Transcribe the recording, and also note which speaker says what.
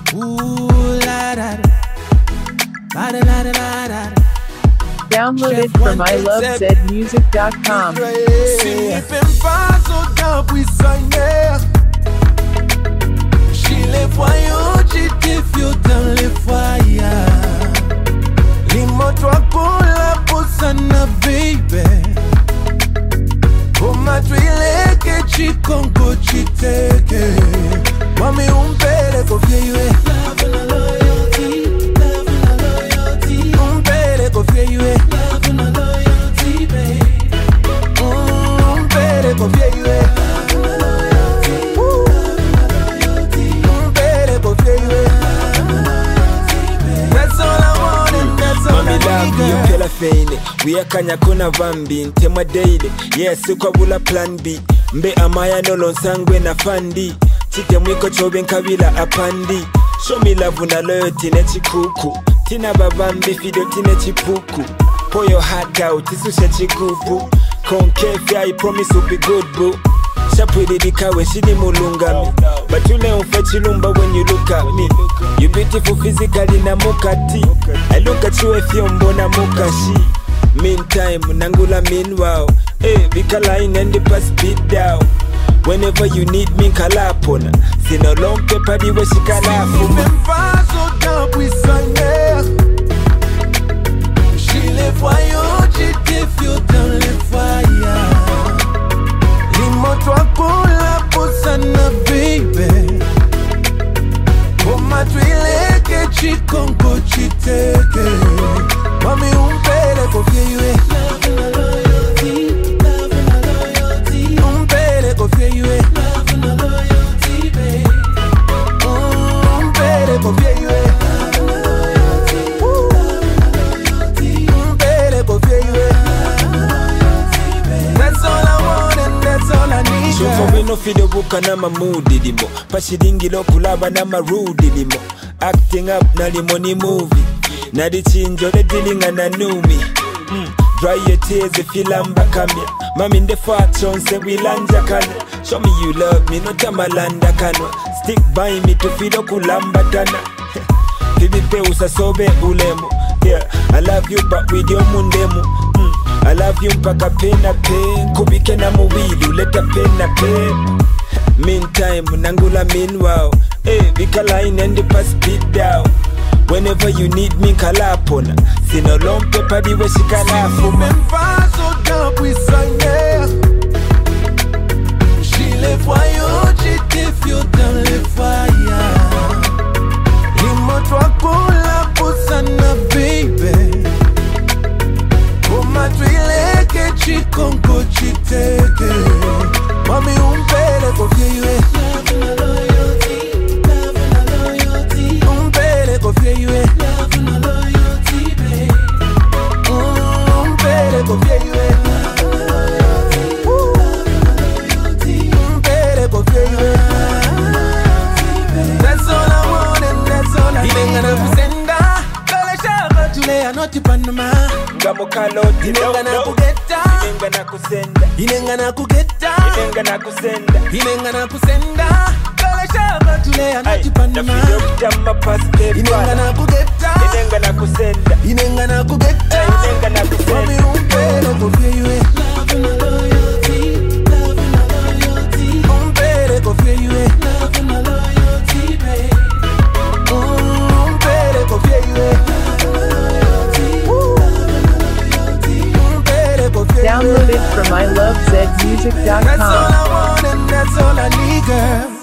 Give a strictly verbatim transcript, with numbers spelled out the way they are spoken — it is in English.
Speaker 1: Ooh la da da da da da da.
Speaker 2: Download it from I love Z music dot com.
Speaker 1: Si faz aucun puissant. Si les voyons, tu te fios dans les foyers. Limotwa pour la posana baby. Kuma twile ke chikongo chiteke. Mami umpele kofiewe. Love and loyalty, love and loyalty. Umpele kofiewe. Love and loyalty, babe. Umpele kofiewe. Love and loyalty, love and loyalty. Umpele kofiewe. Love and loyalty, babe. That's all I want and that's all I need.
Speaker 3: Mami love you pela fine. We akanya kuna vambi ntemwa daily. Yes kwa bula plan B. Mbe amaya nolon sangwe na fandi. Chike mwiko chobe nkabila apandi. Show me love na loyalty ne chikuku. Tina babambi fido tine chipuku. Pour your heart out, isushe chikupu. Konkefi I promise will be good boo. Shapwidi dikawe shidi mulungami. But you leon fechilumba when you look at me. You beautiful physically na mukati. I look at you if you mbona mukashi. Meantime, nangula meanwhile. Hey, bikala in and the pass beat down. Whenever you need me, kala pona. Sino long paper di we shikala fuma.
Speaker 1: Si faz aucun puissant. Si les voyons, tu te fios dans les foyers. Limotwa pour la posana baby. Kuma twile ke chikongo chiteke. Mami umpele kofiewe. Love and loyalty, love and loyalty. Umpele kofiewe. Love and loyalty, babe. Umpele kofiewe. Love and loyalty, love and loyalty. Umpele kofiewe. Love and loyalty, babe. That's all I want and that's all I need.
Speaker 3: So for me no fido buka na mamudi limo. Pashiringi lo kulaba na marudi limo. Acting up na limoni movie. Na di chinjo de dealing na numi. Mm. Dry your tears if you lamba kamya. Mami nde fortune se wilanja kana. Show me you love me no tamalanda kanwa. Stick by me to fido kulamba tana. Bibi pe usasobe ulemo. Yeah, I love you but with your mundemo. Mm. I love you mpaka pena pen. Kubike na muwili uleta pena pen. Meantime nangula meanwhile. Hey, bikala in and the pass beat down. Whenever you need me, kala pona. Sino long paper di we shikala fuma.
Speaker 1: Si faz aucun puissant. Si les voyons, tu te fios dans les foyers. Limotwa pour la posana baby. Kuma twile ke chikongo chiteke. Mami umpele kofiewe. Love and loyalty, love and loyalty. Umpele kofiewe. Love and loyalty, babe. Umpele kofiewe. Love and loyalty, love and loyalty. Umpele kofiewe. Love and loyalty, babe. That's all I want and that's all I need. Inengana kusenda, kala shaka tule anoti panama.
Speaker 3: Ngamo kalo di no
Speaker 1: Inengana
Speaker 3: no.
Speaker 1: kugeta.
Speaker 3: Inengana kusenda.
Speaker 1: Inengana kugeta.
Speaker 3: Inengana kusenda.
Speaker 1: Inengana kusenda. Kala shaka tule anoti
Speaker 3: Na
Speaker 1: panama.
Speaker 3: fido kutama pass paper.
Speaker 1: Inengana kugeta.
Speaker 3: Inengana kusenda.
Speaker 1: Inengana kugeta.
Speaker 3: Inengana kusenda.
Speaker 1: Mami umpele kofiewe. Love and loyalty, love and loyalty. Umpele kofiewe. Love and loyalty, babe. Umpele kofiewe. Love and loyalty, love and loyalty. Umpele kofiewe.
Speaker 2: Download it from I love Z music dot
Speaker 1: That's all
Speaker 2: com.
Speaker 1: I want and that's all I need, girl.